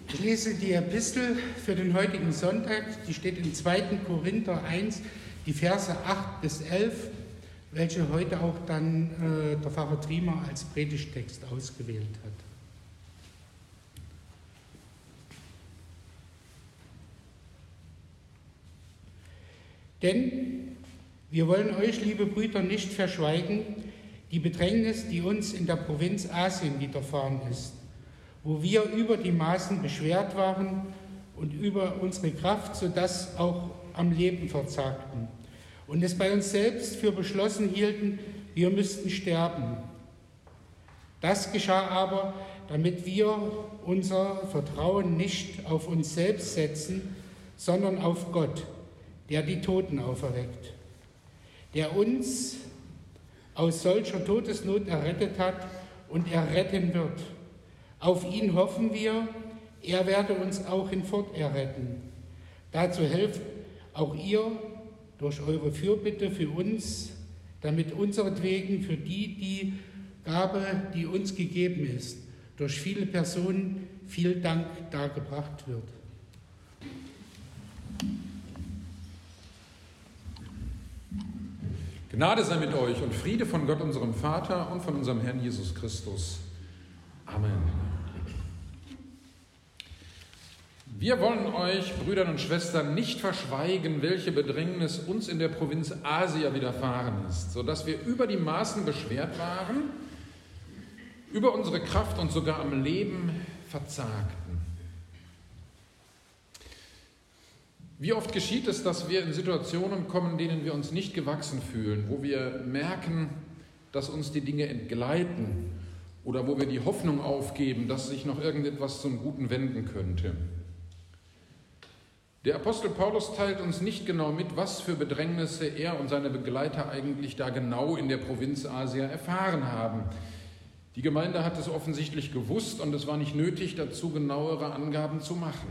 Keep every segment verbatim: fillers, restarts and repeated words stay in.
Ich lese die Epistel für den heutigen Sonntag, die steht in zweiten Korinther eins, die Verse acht bis elf, welche heute auch dann äh, der Pfarrer Triemer als Predigtext ausgewählt hat. Denn wir wollen euch, liebe Brüder, nicht verschweigen, die Bedrängnis, die uns in der Provinz Asien widerfahren ist, wo wir über die Maßen beschwert waren und über unsere Kraft, sodass auch am Leben verzagten und es bei uns selbst für beschlossen hielten, wir müssten sterben. Das geschah aber, damit wir unser Vertrauen nicht auf uns selbst setzen, sondern auf Gott, der die Toten auferweckt, der uns aus solcher Todesnot errettet hat und erretten wird. Auf ihn hoffen wir, er werde uns auch hinfort erretten. Dazu helft auch ihr durch eure Fürbitte für uns, damit unseretwegen für die, die Gabe, die uns gegeben ist, durch viele Personen viel Dank dargebracht wird. Gnade sei mit euch und Friede von Gott, unserem Vater und von unserem Herrn Jesus Christus. Amen. Wir wollen euch, Brüdern und Schwestern, nicht verschweigen, welche Bedrängnis uns in der Provinz Asia widerfahren ist, sodass wir über die Maßen beschwert waren, über unsere Kraft und sogar am Leben verzagten. Wie oft geschieht es, dass wir in Situationen kommen, denen wir uns nicht gewachsen fühlen, wo wir merken, dass uns die Dinge entgleiten oder wo wir die Hoffnung aufgeben, dass sich noch irgendetwas zum Guten wenden könnte. Der Apostel Paulus teilt uns nicht genau mit, was für Bedrängnisse er und seine Begleiter eigentlich da genau in der Provinz Asia erfahren haben. Die Gemeinde hat es offensichtlich gewusst und es war nicht nötig, dazu genauere Angaben zu machen.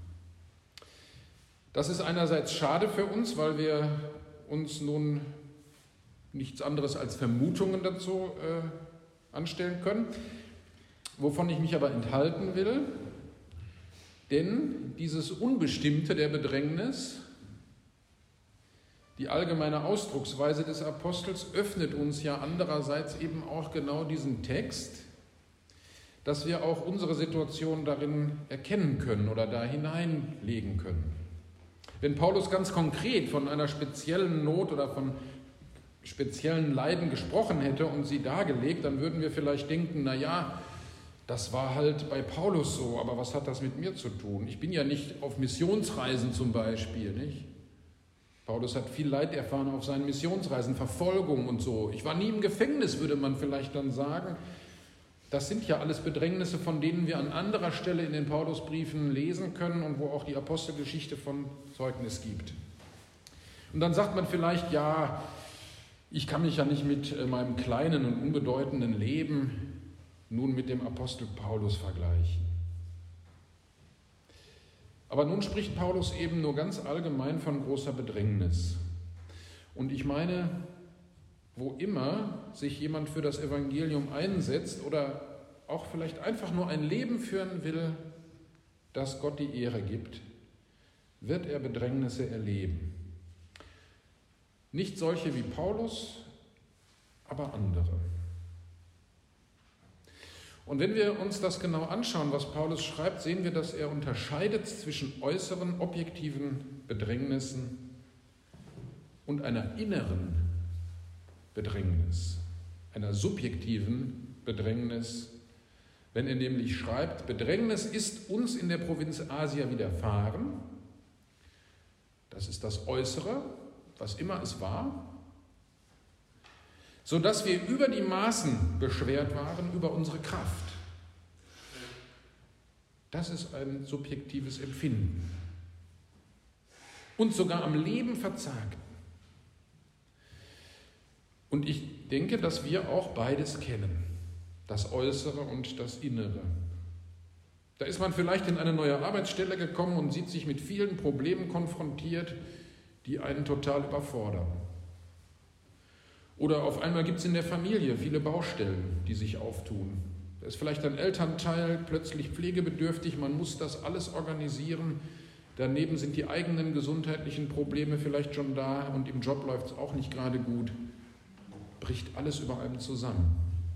Das ist einerseits schade für uns, weil wir uns nun nichts anderes als Vermutungen dazu äh, anstellen können, wovon ich mich aber enthalten will. Denn dieses Unbestimmte der Bedrängnis, die allgemeine Ausdrucksweise des Apostels, öffnet uns ja andererseits eben auch genau diesen Text, dass wir auch unsere Situation darin erkennen können oder da hineinlegen können. Wenn Paulus ganz konkret von einer speziellen Not oder von speziellen Leiden gesprochen hätte und sie dargelegt, dann würden wir vielleicht denken, na ja, das war halt bei Paulus so, aber was hat das mit mir zu tun? Ich bin ja nicht auf Missionsreisen zum Beispiel, nicht? Paulus hat viel Leid erfahren auf seinen Missionsreisen, Verfolgung und so. Ich war nie im Gefängnis, würde man vielleicht dann sagen. Das sind ja alles Bedrängnisse, von denen wir an anderer Stelle in den Paulusbriefen lesen können und wo auch die Apostelgeschichte von Zeugnis gibt. Und dann sagt man vielleicht, ja, ich kann mich ja nicht mit meinem kleinen und unbedeutenden Leben nun mit dem Apostel Paulus vergleichen. Aber nun spricht Paulus eben nur ganz allgemein von großer Bedrängnis. Und ich meine, wo immer sich jemand für das Evangelium einsetzt oder auch vielleicht einfach nur ein Leben führen will, das Gott die Ehre gibt, wird er Bedrängnisse erleben. Nicht solche wie Paulus, aber andere. Und wenn wir uns das genau anschauen, was Paulus schreibt, sehen wir, dass er unterscheidet zwischen äußeren, objektiven Bedrängnissen und einer inneren Bedrängnis, einer subjektiven Bedrängnis, wenn er nämlich schreibt, Bedrängnis ist uns in der Provinz Asia widerfahren, das ist das Äußere, was immer es war, sodass wir über die Maßen beschwert waren, über unsere Kraft. Das ist ein subjektives Empfinden. Und sogar am Leben verzagten. Und ich denke, dass wir auch beides kennen, das Äußere und das Innere. Da ist man vielleicht in eine neue Arbeitsstelle gekommen und sieht sich mit vielen Problemen konfrontiert, die einen total überfordern. Oder auf einmal gibt es in der Familie viele Baustellen, die sich auftun. Da ist vielleicht ein Elternteil plötzlich pflegebedürftig, man muss das alles organisieren. Daneben sind die eigenen gesundheitlichen Probleme vielleicht schon da und im Job läuft es auch nicht gerade gut. Bricht alles über einem zusammen.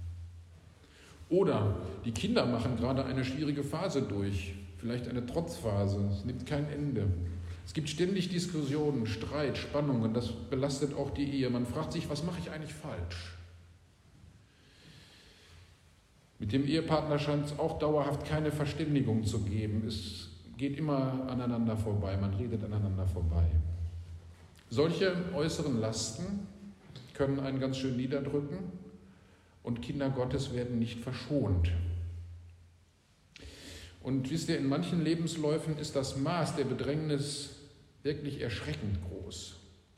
Oder die Kinder machen gerade eine schwierige Phase durch, vielleicht eine Trotzphase, es nimmt kein Ende. Es gibt ständig Diskussionen, Streit, Spannungen, das belastet auch die Ehe. Man fragt sich, was mache ich eigentlich falsch? Mit dem Ehepartner scheint es auch dauerhaft keine Verständigung zu geben. Es geht immer aneinander vorbei, man redet aneinander vorbei. Solche äußeren Lasten können einen ganz schön niederdrücken und Kinder Gottes werden nicht verschont. Und wisst ihr, in manchen Lebensläufen ist das Maß der Bedrängnis wirklich erschreckend groß,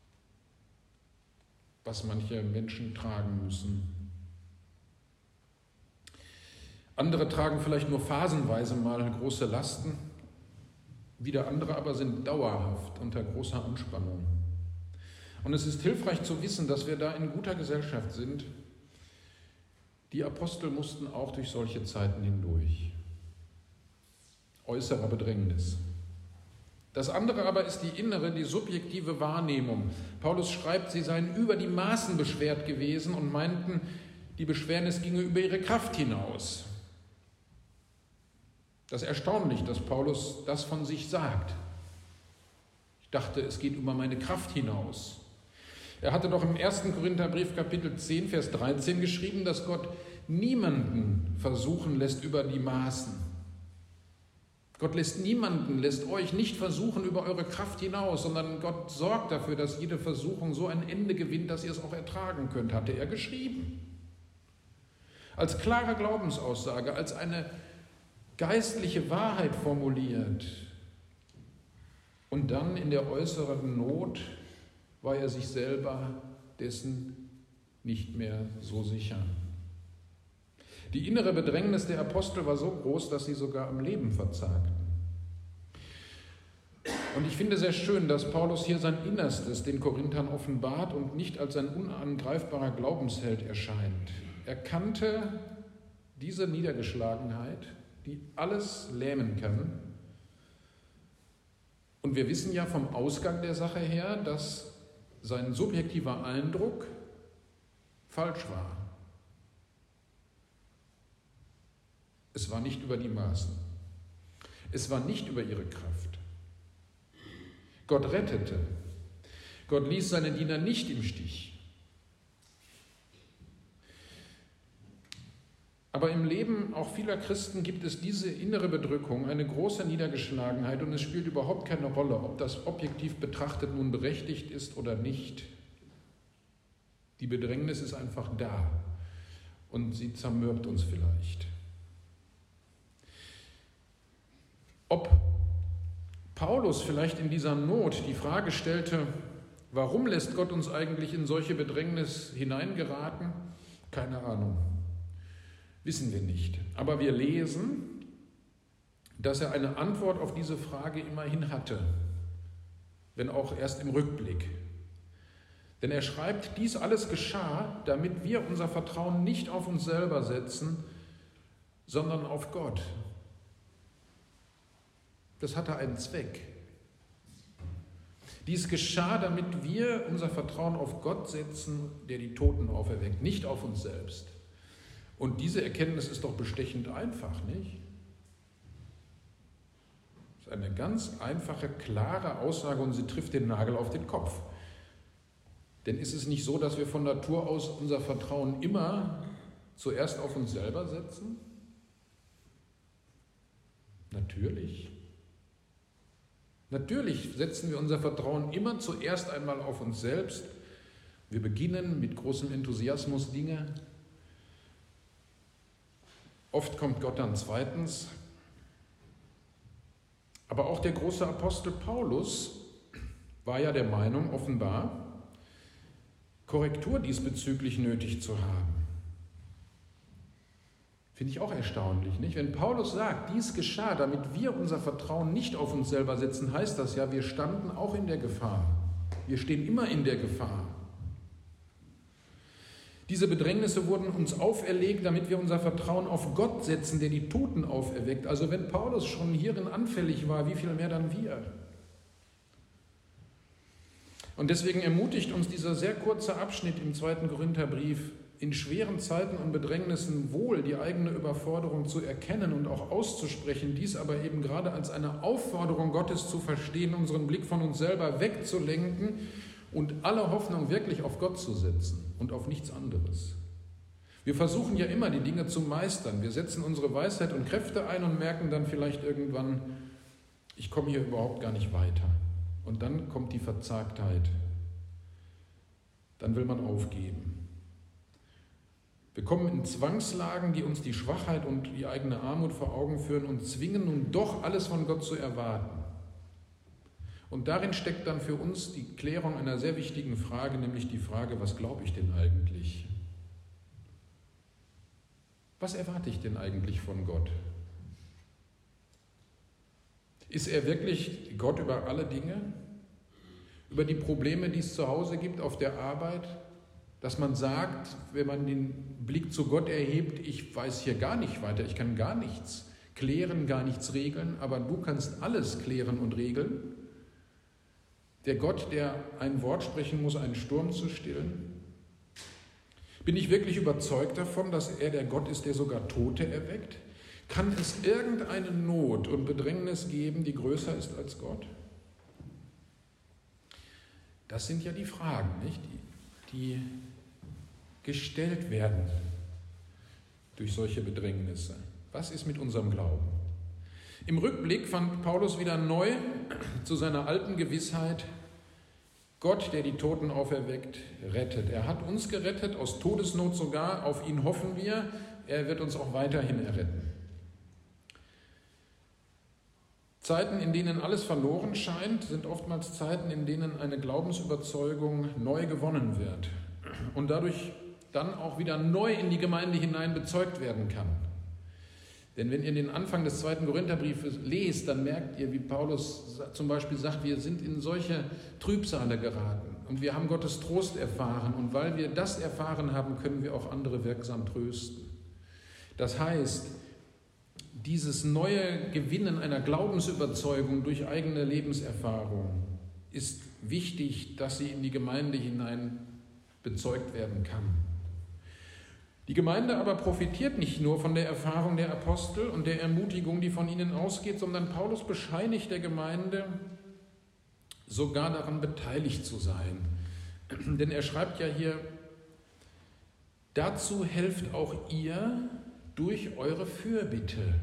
was manche Menschen tragen müssen. Andere tragen vielleicht nur phasenweise mal große Lasten, wieder andere aber sind dauerhaft unter großer Anspannung. Und es ist hilfreich zu wissen, dass wir da in guter Gesellschaft sind. Die Apostel mussten auch durch solche Zeiten hindurch. Äußerer Bedrängnis. Das andere aber ist die innere, die subjektive Wahrnehmung. Paulus schreibt, sie seien über die Maßen beschwert gewesen und meinten, die Beschwernis ginge über ihre Kraft hinaus. Das ist erstaunlich, dass Paulus das von sich sagt. Ich dachte, es geht über meine Kraft hinaus. Er hatte doch im ersten Korintherbrief Kapitel zehn, Vers dreizehn geschrieben, dass Gott niemanden versuchen lässt über die Maßen. Gott lässt niemanden, lässt euch nicht versuchen über eure Kraft hinaus, sondern Gott sorgt dafür, dass jede Versuchung so ein Ende gewinnt, dass ihr es auch ertragen könnt, hatte er geschrieben. Als klare Glaubensaussage, als eine geistliche Wahrheit formuliert. Und dann in der äußeren Not war er sich selber dessen nicht mehr so sicher. Die innere Bedrängnis der Apostel war so groß, dass sie sogar am Leben verzagten. Und ich finde sehr schön, dass Paulus hier sein Innerstes den Korinthern offenbart und nicht als ein unangreifbarer Glaubensheld erscheint. Er kannte diese Niedergeschlagenheit, die alles lähmen kann. Und wir wissen ja vom Ausgang der Sache her, dass sein subjektiver Eindruck falsch war. Es war nicht über die Maßen. Es war nicht über ihre Kraft. Gott rettete. Gott ließ seine Diener nicht im Stich. Aber im Leben auch vieler Christen gibt es diese innere Bedrückung, eine große Niedergeschlagenheit und es spielt überhaupt keine Rolle, ob das objektiv betrachtet nun berechtigt ist oder nicht. Die Bedrängnis ist einfach da und sie zermürbt uns vielleicht. Ob Paulus vielleicht in dieser Not die Frage stellte, warum lässt Gott uns eigentlich in solche Bedrängnis hineingeraten? Keine Ahnung. Wissen wir nicht. Aber wir lesen, dass er eine Antwort auf diese Frage immerhin hatte, wenn auch erst im Rückblick. Denn er schreibt, dies alles geschah, damit wir unser Vertrauen nicht auf uns selber setzen, sondern auf Gott. Das hatte einen Zweck. Dies geschah, damit wir unser Vertrauen auf Gott setzen, der die Toten auferweckt, nicht auf uns selbst. Und diese Erkenntnis ist doch bestechend einfach, nicht? Das ist eine ganz einfache, klare Aussage und sie trifft den Nagel auf den Kopf. Denn ist es nicht so, dass wir von Natur aus unser Vertrauen immer zuerst auf uns selber setzen? Natürlich. Natürlich setzen wir unser Vertrauen immer zuerst einmal auf uns selbst. Wir beginnen mit großem Enthusiasmus Dinge. Oft kommt Gott dann zweitens. Aber auch der große Apostel Paulus war ja der Meinung, offenbar, Korrektur diesbezüglich nötig zu haben. Finde ich auch erstaunlich, nicht? Wenn Paulus sagt, dies geschah, damit wir unser Vertrauen nicht auf uns selber setzen, heißt das ja, wir standen auch in der Gefahr. Wir stehen immer in der Gefahr. Diese Bedrängnisse wurden uns auferlegt, damit wir unser Vertrauen auf Gott setzen, der die Toten auferweckt. Also wenn Paulus schon hierin anfällig war, wie viel mehr dann wir? Und deswegen ermutigt uns dieser sehr kurze Abschnitt im zweiten Korintherbrief, in schweren Zeiten und Bedrängnissen wohl die eigene Überforderung zu erkennen und auch auszusprechen, dies aber eben gerade als eine Aufforderung Gottes zu verstehen, unseren Blick von uns selber wegzulenken und alle Hoffnung wirklich auf Gott zu setzen und auf nichts anderes. Wir versuchen ja immer, die Dinge zu meistern. Wir setzen unsere Weisheit und Kräfte ein und merken dann vielleicht irgendwann, ich komme hier überhaupt gar nicht weiter. Und dann kommt die Verzagtheit. Dann will man aufgeben. Wir kommen in Zwangslagen, die uns die Schwachheit und die eigene Armut vor Augen führen und zwingen nun doch alles von Gott zu erwarten. Und darin steckt dann für uns die Klärung einer sehr wichtigen Frage, nämlich die Frage, was glaube ich denn eigentlich? Was erwarte ich denn eigentlich von Gott? Ist er wirklich Gott über alle Dinge? Über die Probleme, die es zu Hause gibt, auf der Arbeit? Dass man sagt, wenn man den Blick zu Gott erhebt, ich weiß hier gar nicht weiter, ich kann gar nichts klären, gar nichts regeln, aber du kannst alles klären und regeln. Der Gott, der ein Wort sprechen muss, einen Sturm zu stillen. Bin ich wirklich überzeugt davon, dass er der Gott ist, der sogar Tote erweckt? Kann es irgendeine Not und Bedrängnis geben, die größer ist als Gott? Das sind ja die Fragen, nicht? Die, die gestellt werden durch solche Bedrängnisse. Was ist mit unserem Glauben? Im Rückblick fand Paulus wieder neu zu seiner alten Gewissheit, Gott, der die Toten auferweckt, rettet. Er hat uns gerettet, aus Todesnot sogar, auf ihn hoffen wir, er wird uns auch weiterhin erretten. Zeiten, in denen alles verloren scheint, sind oftmals Zeiten, in denen eine Glaubensüberzeugung neu gewonnen wird und dadurch dann auch wieder neu in die Gemeinde hinein bezeugt werden kann. Denn wenn ihr den Anfang des zweiten Korintherbriefes lest, dann merkt ihr, wie Paulus zum Beispiel sagt, wir sind in solche Trübsale geraten und wir haben Gottes Trost erfahren und weil wir das erfahren haben, können wir auch andere wirksam trösten. Das heißt, dieses neue Gewinnen einer Glaubensüberzeugung durch eigene Lebenserfahrung ist wichtig, dass sie in die Gemeinde hinein bezeugt werden kann. Die Gemeinde aber profitiert nicht nur von der Erfahrung der Apostel und der Ermutigung, die von ihnen ausgeht, sondern Paulus bescheinigt der Gemeinde, sogar daran beteiligt zu sein. Denn er schreibt ja hier, dazu helft auch ihr durch eure Fürbitte.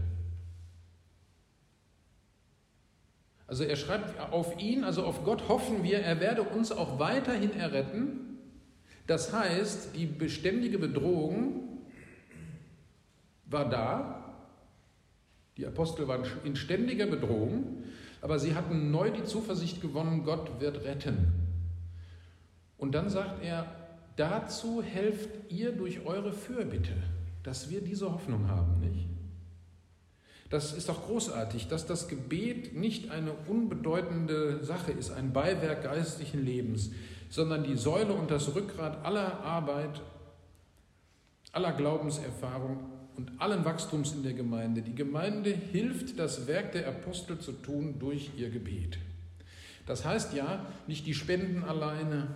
Also er schreibt auf ihn, also auf Gott hoffen wir, er werde uns auch weiterhin erretten. Das heißt, die beständige Bedrohung war da, die Apostel waren in ständiger Bedrohung, aber sie hatten neu die Zuversicht gewonnen, Gott wird retten. Und dann sagt er, dazu helft ihr durch eure Fürbitte, dass wir diese Hoffnung haben, nicht? Das ist doch großartig, dass das Gebet nicht eine unbedeutende Sache ist, ein Beiwerk geistlichen Lebens, sondern die Säule und das Rückgrat aller Arbeit, aller Glaubenserfahrung und allen Wachstums in der Gemeinde. Die Gemeinde hilft, das Werk der Apostel zu tun durch ihr Gebet. Das heißt ja, nicht die Spenden alleine,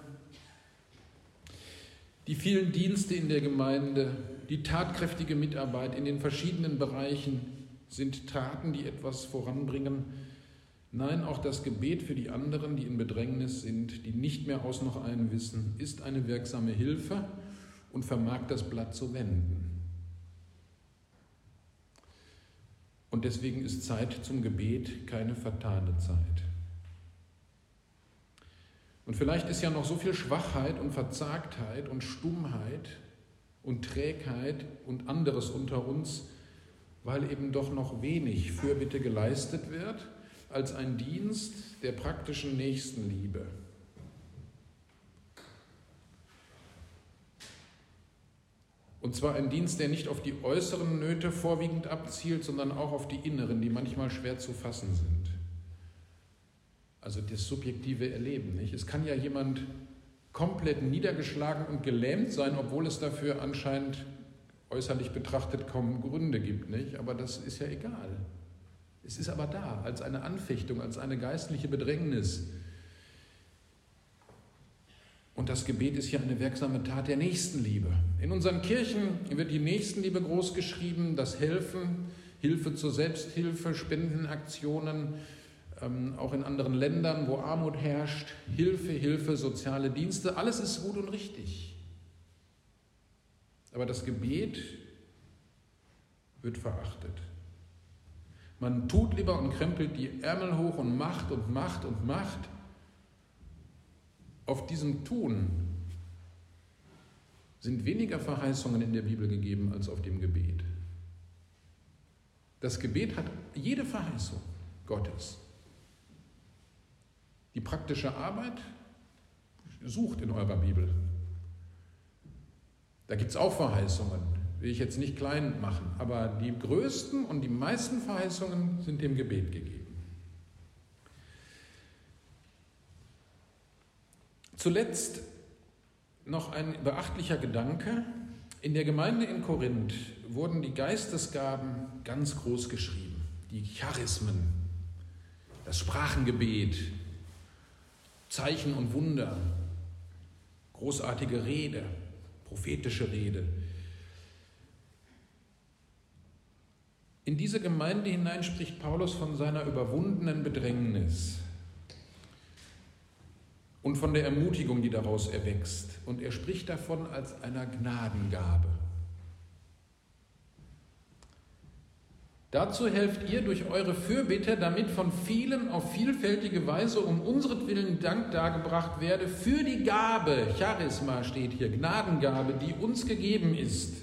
die vielen Dienste in der Gemeinde, die tatkräftige Mitarbeit in den verschiedenen Bereichen sind Taten, die etwas voranbringen. Nein, auch das Gebet für die anderen, die in Bedrängnis sind, die nicht mehr aus noch ein wissen, ist eine wirksame Hilfe und vermag das Blatt zu wenden. Und deswegen ist Zeit zum Gebet keine vertane Zeit. Und vielleicht ist ja noch so viel Schwachheit und Verzagtheit und Stummheit und Trägheit und anderes unter uns, weil eben doch noch wenig Fürbitte geleistet wird, als ein Dienst der praktischen Nächstenliebe. Und zwar ein Dienst, der nicht auf die äußeren Nöte vorwiegend abzielt, sondern auch auf die inneren, die manchmal schwer zu fassen sind. Also das subjektive Erleben, nicht? Es kann ja jemand komplett niedergeschlagen und gelähmt sein, obwohl es dafür anscheinend äußerlich betrachtet kaum Gründe gibt, nicht? Aber das ist ja egal. Es ist aber da, als eine Anfechtung, als eine geistliche Bedrängnis. Und das Gebet ist ja eine wirksame Tat der Nächstenliebe. In unseren Kirchen wird die Nächstenliebe groß geschrieben, das Helfen, Hilfe zur Selbsthilfe, Spendenaktionen, ähm, auch in anderen Ländern, wo Armut herrscht, Hilfe, Hilfe, soziale Dienste, alles ist gut und richtig. Aber das Gebet wird verachtet. Man tut lieber und krempelt die Ärmel hoch und macht und macht und macht. Auf diesem Tun sind weniger Verheißungen in der Bibel gegeben als auf dem Gebet. Das Gebet hat jede Verheißung Gottes. Die praktische Arbeit sucht in eurer Bibel. Da gibt es auch Verheißungen, will ich jetzt nicht klein machen, aber die größten und die meisten Verheißungen sind dem Gebet gegeben. Zuletzt noch ein beachtlicher Gedanke. In der Gemeinde in Korinth wurden die Geistesgaben ganz groß geschrieben. Die Charismen, das Sprachengebet, Zeichen und Wunder, großartige Rede, prophetische Rede. In diese Gemeinde hinein spricht Paulus von seiner überwundenen Bedrängnis und von der Ermutigung, die daraus erwächst. Und er spricht davon als einer Gnadengabe. Dazu helft ihr durch eure Fürbitte, damit von vielen auf vielfältige Weise um unseretwillen Dank dargebracht werde für die Gabe, Charisma steht hier, Gnadengabe, die uns gegeben ist.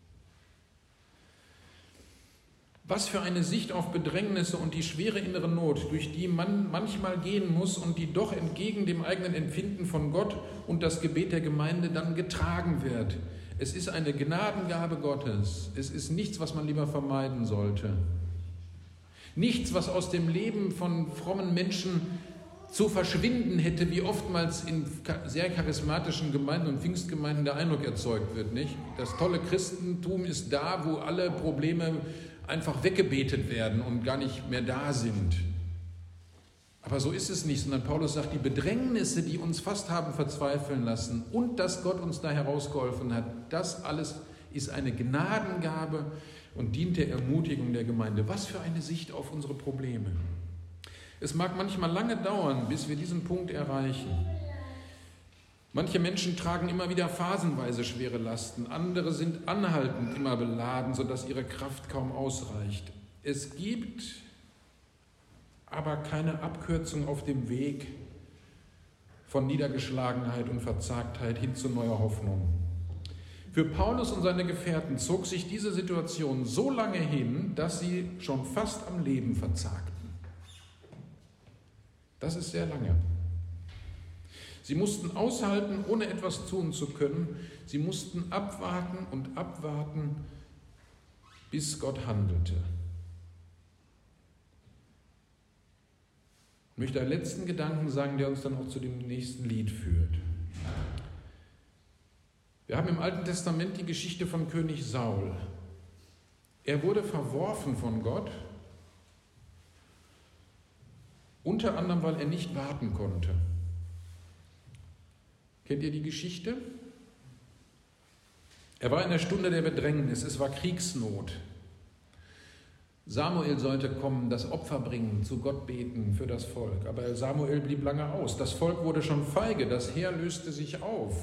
Was für eine Sicht auf Bedrängnisse und die schwere innere Not, durch die man manchmal gehen muss und die doch entgegen dem eigenen Empfinden von Gott und das Gebet der Gemeinde dann getragen wird. Es ist eine Gnadengabe Gottes. Es ist nichts, was man lieber vermeiden sollte. Nichts, was aus dem Leben von frommen Menschen zu verschwinden hätte, wie oftmals in sehr charismatischen Gemeinden und Pfingstgemeinden der Eindruck erzeugt wird, nicht? Das tolle Christentum ist da, wo alle Probleme einfach weggebetet werden und gar nicht mehr da sind. Aber so ist es nicht, sondern Paulus sagt, die Bedrängnisse, die uns fast haben verzweifeln lassen und dass Gott uns da herausgeholfen hat, das alles ist eine Gnadengabe und dient der Ermutigung der Gemeinde. Was für eine Sicht auf unsere Probleme. Es mag manchmal lange dauern, bis wir diesen Punkt erreichen. Manche Menschen tragen immer wieder phasenweise schwere Lasten, andere sind anhaltend immer beladen, sodass ihre Kraft kaum ausreicht. Es gibt aber keine Abkürzung auf dem Weg von Niedergeschlagenheit und Verzagtheit hin zu neuer Hoffnung. Für Paulus und seine Gefährten zog sich diese Situation so lange hin, dass sie schon fast am Leben verzagten. Das ist sehr lange. Sie mussten aushalten, ohne etwas tun zu können. Sie mussten abwarten und abwarten, bis Gott handelte. Ich möchte einen letzten Gedanken sagen, der uns dann auch zu dem nächsten Lied führt. Wir haben im Alten Testament die Geschichte von König Saul. Er wurde verworfen von Gott, unter anderem, weil er nicht warten konnte. Kennt ihr die Geschichte? Er war in der Stunde der Bedrängnis, es war Kriegsnot. Samuel sollte kommen, das Opfer bringen, zu Gott beten für das Volk. Aber Samuel blieb lange aus. Das Volk wurde schon feige, das Heer löste sich auf.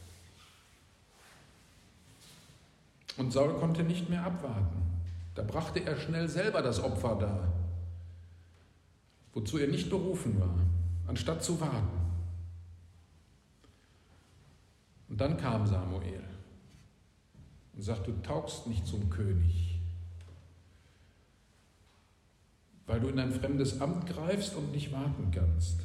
Und Saul konnte nicht mehr abwarten. Da brachte er schnell selber das Opfer dar, wozu er nicht berufen war, anstatt zu warten. Und dann kam Samuel und sagte, du taugst nicht zum König, weil du in ein fremdes Amt greifst und nicht warten kannst.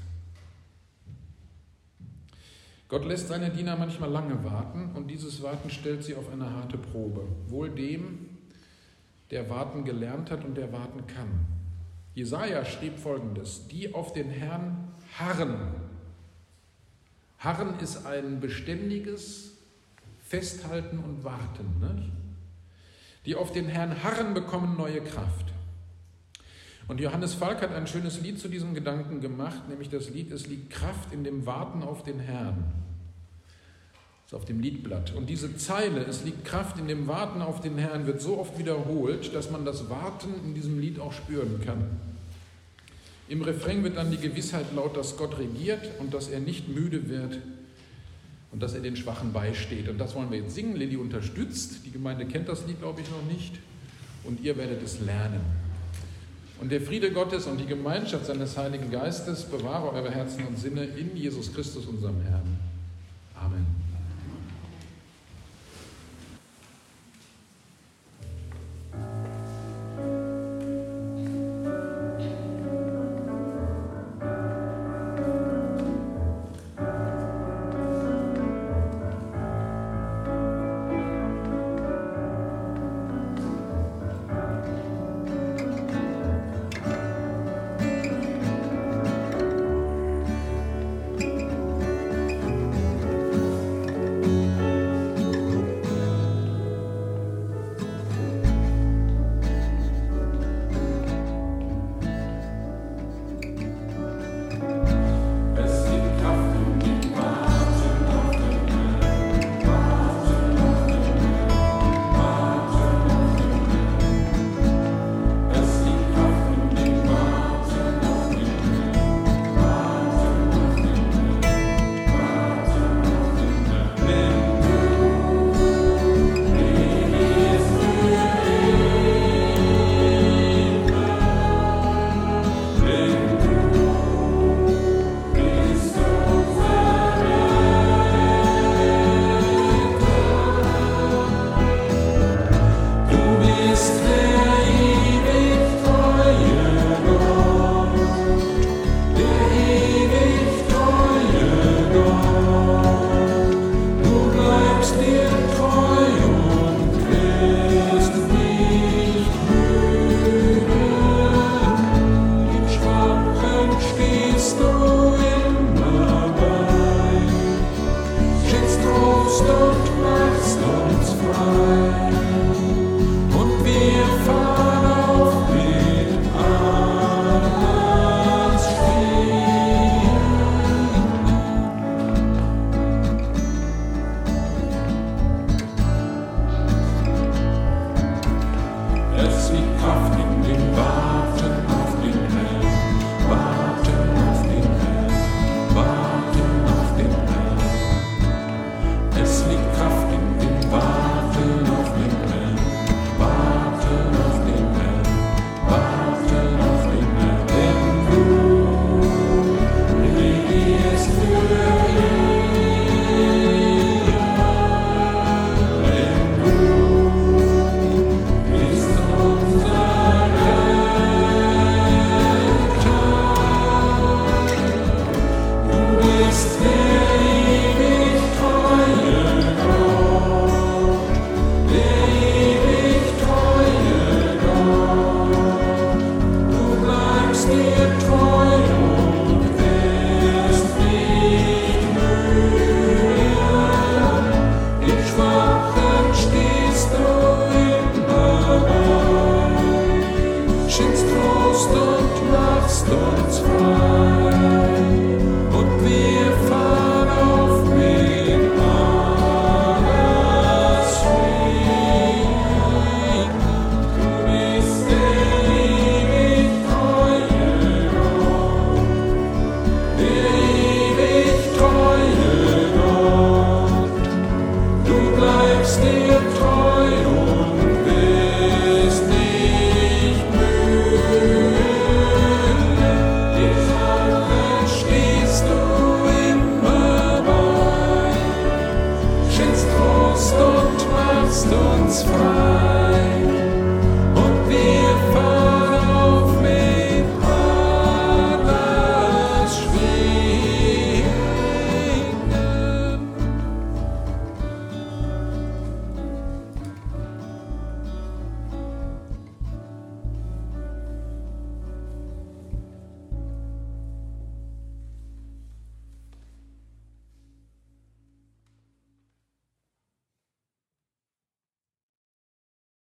Gott lässt seine Diener manchmal lange warten und dieses Warten stellt sie auf eine harte Probe. Wohl dem, der warten gelernt hat und der warten kann. Jesaja schrieb Folgendes: Die auf den Herrn harren, Harren ist ein beständiges Festhalten und Warten. Nicht? Die auf den Herrn harren, bekommen neue Kraft. Und Johannes Falk hat ein schönes Lied zu diesem Gedanken gemacht, nämlich das Lied "Es liegt Kraft in dem Warten auf den Herrn". Das ist auf dem Liedblatt. Und diese Zeile "Es liegt Kraft in dem Warten auf den Herrn" wird so oft wiederholt, dass man das Warten in diesem Lied auch spüren kann. Im Refrain wird dann die Gewissheit laut, dass Gott regiert und dass er nicht müde wird und dass er den Schwachen beisteht. Und das wollen wir jetzt singen. Lilly unterstützt. Die Gemeinde kennt das Lied, glaube ich, noch nicht. Und ihr werdet es lernen. Und der Friede Gottes und die Gemeinschaft seines Heiligen Geistes bewahre eure Herzen und Sinne in Jesus Christus, unserem Herrn. Amen. Schickst Trost und machst uns frei.